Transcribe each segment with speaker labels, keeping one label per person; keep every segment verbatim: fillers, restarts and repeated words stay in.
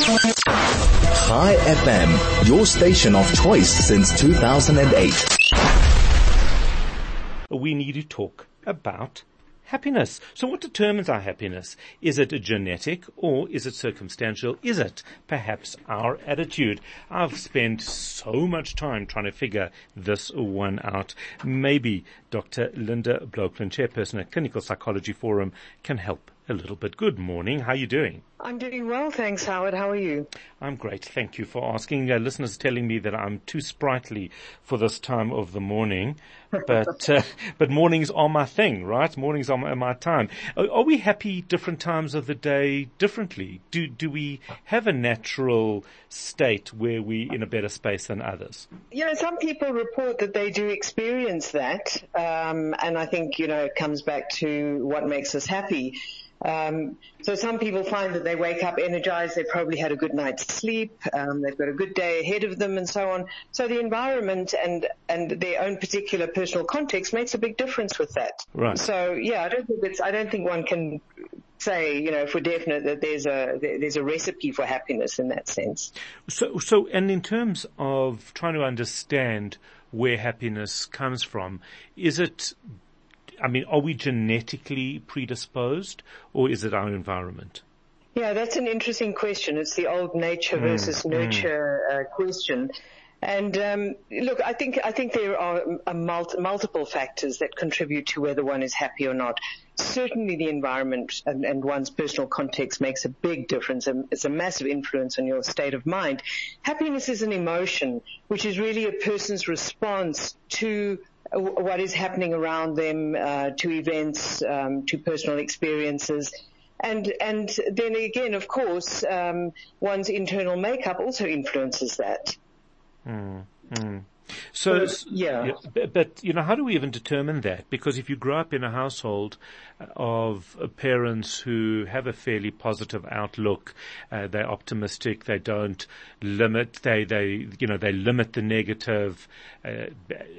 Speaker 1: Chai F M, your station of choice since two thousand eight.
Speaker 2: We need to talk about happiness. So what determines our happiness? Is it genetic or is it circumstantial? Is it perhaps our attitude? I've spent so much time trying to figure this one out. Maybe Doctor Linda Blokeland, chairperson at Clinical Psychology Forum, can help a little bit. Good morning. How are you doing?
Speaker 3: I'm doing well, thanks, Howard. How are you?
Speaker 2: I'm great. Thank you for asking. Uh, listeners telling me that I'm too sprightly for this time of the morning, but uh, but mornings are my thing, right? Mornings are my, my time. Are, are we happy different times of the day differently? Do do we have a natural state where we're in a better space than others?
Speaker 3: You know, some people report that they do experience that, um, and I think, you know, it comes back to what makes us happy. Um, so some people find that they wake up energized, they probably had a good night's sleep, um, they've got a good day ahead of them and so on. So the environment and, and their own particular personal context makes a big difference with that.
Speaker 2: Right.
Speaker 3: So yeah, I don't think it's, I don't think one can say, you know, for definite that there's a, there's a recipe for happiness in that sense.
Speaker 2: So, so, and in terms of trying to understand where happiness comes from, is it I mean, are we genetically predisposed or is it our environment?
Speaker 3: Yeah, that's an interesting question. It's the old nature versus mm, nurture mm. Uh, question. And um, look, I think I think there are a multi, multiple factors that contribute to whether one is happy or not. Certainly the environment and, and one's personal context makes a big difference. It's a massive influence on your state of mind. Happiness is an emotion, which is really a person's response to what is happening around them, uh, to events, um, to personal experiences. And, and then again, of course, um, one's internal makeup also influences that.
Speaker 2: Mm, mm. So,
Speaker 3: but, yeah.
Speaker 2: But, but, you know, how do we even determine that? Because if you grow up in a household of parents who have a fairly positive outlook, uh, they're optimistic, they don't limit, they, they, you know, they limit the negative, uh,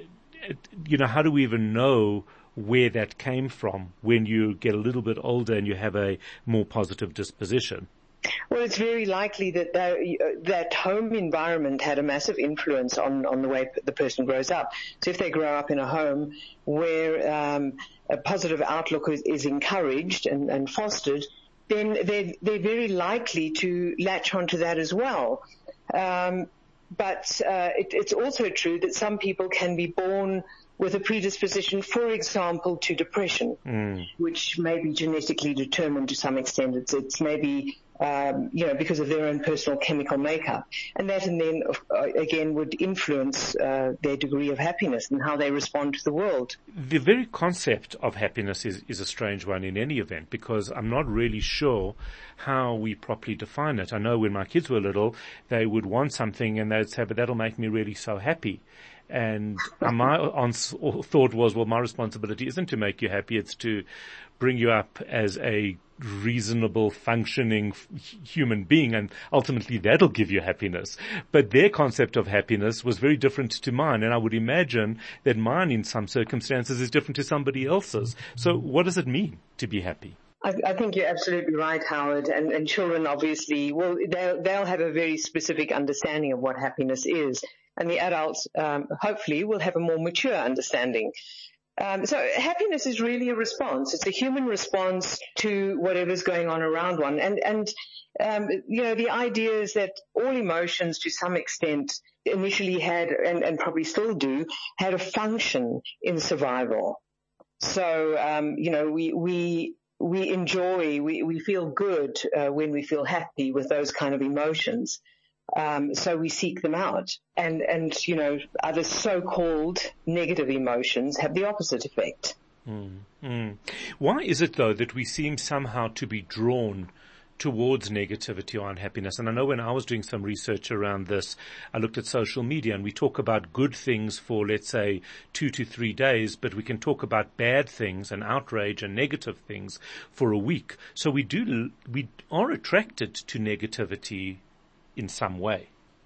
Speaker 2: you know, how do we even know where that came from when you get a little bit older and you have a more positive disposition?
Speaker 3: Well, it's very likely that that, that home environment had a massive influence on, on the way the person grows up. So if they grow up in a home where um, a positive outlook is, is encouraged and, and fostered, then they're, they're very likely to latch onto that as well. Um, But uh, it, it's also true that some people can be born with a predisposition, for example, to depression, mm. which may be genetically determined to some extent. It's, it's maybe, um, you know, because of their own personal chemical makeup. And that and then, uh, again, would influence uh, their degree of happiness and how they respond to the world.
Speaker 2: The very concept of happiness is, is a strange one in any event, because I'm not really sure how we properly define it. I know when my kids were little, they would want something and they'd say, but that'll make me really so happy. And my thought was, well, my responsibility isn't to make you happy, it's to bring you up as a reasonable, functioning human being, and ultimately that'll give you happiness. But their concept of happiness was very different to mine, and I would imagine that mine in some circumstances is different to somebody else's. So what does it mean to be happy?
Speaker 3: I, I think you're absolutely right, Howard, and, and children obviously, well, they'll, they'll have a very specific understanding of what happiness is, and the adults, um, hopefully, will have a more mature understanding. Um, so happiness is really a response. It's a human response to whatever's going on around one. And, and, um, you know, the idea is that all emotions to some extent initially had, and, and probably still do, had a function in survival. So, um, you know, we, we, we enjoy, we, we feel good, uh, when we feel happy with those kind of emotions. Um, so we seek them out, and, and, you know, other so-called negative emotions have the opposite effect.
Speaker 2: Mm, mm. Why is it, though, that we seem somehow to be drawn towards negativity or unhappiness? And I know when I was doing some research around this, I looked at social media, and we talk about good things for, let's say, two to three days, but we can talk about bad things and outrage and negative things for a week. So we do, we are attracted to negativity in some way.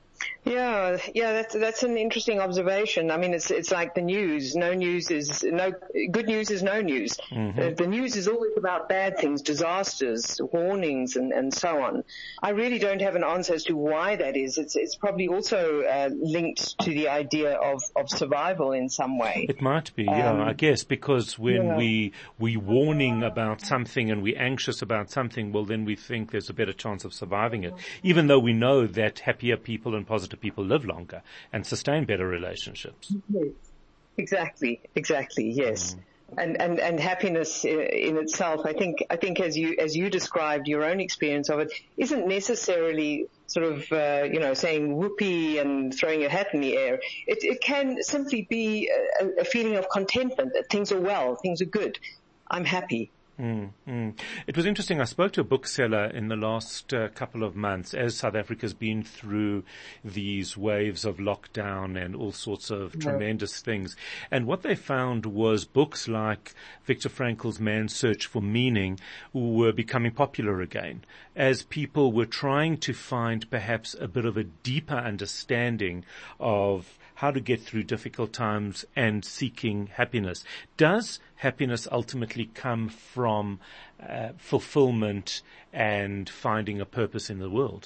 Speaker 3: Yeah, yeah, that's that's an interesting observation. I mean, it's it's like the news. No news is no good news is no news. Mm-hmm. The, the news is always about bad things, disasters, warnings, and, and so on. I really don't have an answer as to why that is. It's it's probably also uh, linked to the idea of, of survival in some way.
Speaker 2: It might be, yeah,
Speaker 3: um,
Speaker 2: I guess, because when
Speaker 3: yeah.
Speaker 2: we we warning about something and we're anxious about something, well, then we think there's a better chance of surviving it, even though we know that happier people and positive people live longer and sustain better relationships.
Speaker 3: Yes. Exactly, exactly, yes. Mm. And, and, and happiness in itself, I think, I think as you, as you described your own experience of it, isn't necessarily sort of, uh, you know, saying whoopee and throwing your hat in the air. It, it can simply be a, a feeling of contentment that things are well, things are good. I'm happy.
Speaker 2: Mm, mm. It was interesting. I spoke to a bookseller in the last uh, couple of months as South Africa's been through these waves of lockdown and all sorts of yeah. tremendous things. And what they found was books like Viktor Frankl's Man's Search for Meaning were becoming popular again as people were trying to find perhaps a bit of a deeper understanding of how to get through difficult times and seeking happiness. Does happiness ultimately come from uh, fulfillment and finding a purpose in the world?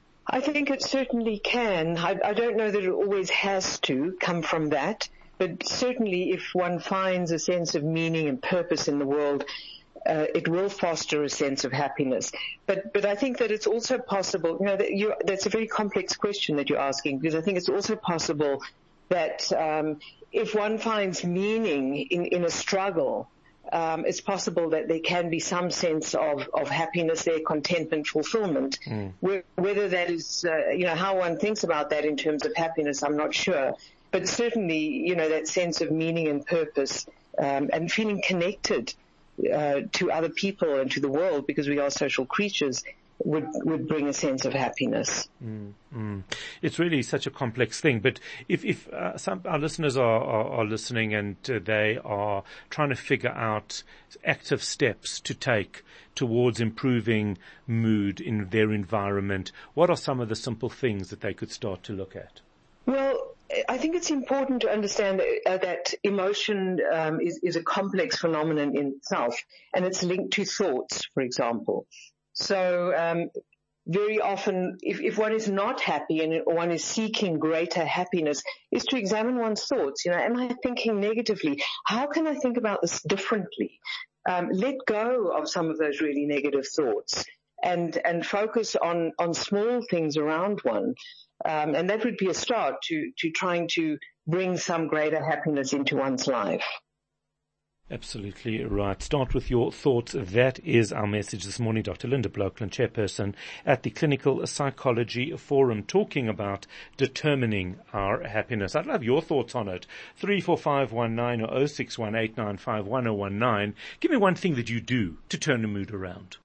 Speaker 3: I think it certainly can. I, I don't know that it always has to come from that, but certainly if one finds a sense of meaning and purpose in the world, Uh, it will foster a sense of happiness. But, but I think that it's also possible, you know, that you, that's a very complex question that you're asking, because I think it's also possible that, um, if one finds meaning in, in a struggle, um, it's possible that there can be some sense of, of happiness there, contentment, fulfillment. Mm. Whether that is, uh, you know, how one thinks about that in terms of happiness, I'm not sure. But certainly, you know, that sense of meaning and purpose, um, and feeling connected Uh, to other people and to the world, because we are social creatures, would would bring a sense of happiness.
Speaker 2: Mm, mm. It's really such a complex thing. But if if uh, some our listeners are, are, are listening and uh, they are trying to figure out active steps to take towards improving mood in their environment, what are some of the simple things that they could start to look at?
Speaker 3: Well, I think it's important to understand uh, that emotion um, is, is a complex phenomenon in itself, and it's linked to thoughts, for example. So um, very often, if, if one is not happy and one is seeking greater happiness, is to examine one's thoughts. You know, am I thinking negatively? How can I think about this differently? Um, let go of some of those really negative thoughts and and focus on on small things around one. Um, and that would be a start to, to trying to bring some greater happiness into one's life.
Speaker 2: Absolutely right. Start with your thoughts. That is our message this morning. Doctor Linda Blokland, chairperson at the Clinical Psychology Forum, talking about determining our happiness. I'd love your thoughts on it. three four five one nine or oh six one eight nine five one oh one nine. Give me one thing that you do to turn the mood around.